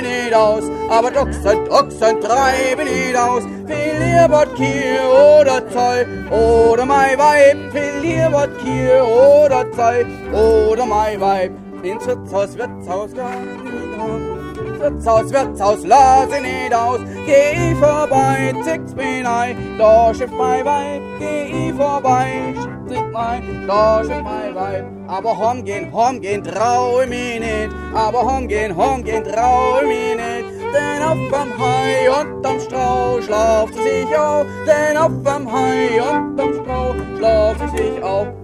mich nicht aus, aber Ochsen treiben nicht aus. Viel lieber Kier oder Zeug, oder mein Weib, viel lieber Kier oder Zeug, oder mein Weib. Ins Wirtshaus, Wirtshaus, lass ich nicht aus. Geh ich vorbei, zickt's bin ein, da schifft mein Weib. Geh ich vorbei, zickt mein, da schifft mein Weib. Aber heimgehen, trau ich mich nicht. Aber heimgehen, trau ich mich nicht. Denn auf dem Hai und am Strauch schlaft sie sich auf. Denn auf dem Hai und am Strauch schlaft sie sich auf.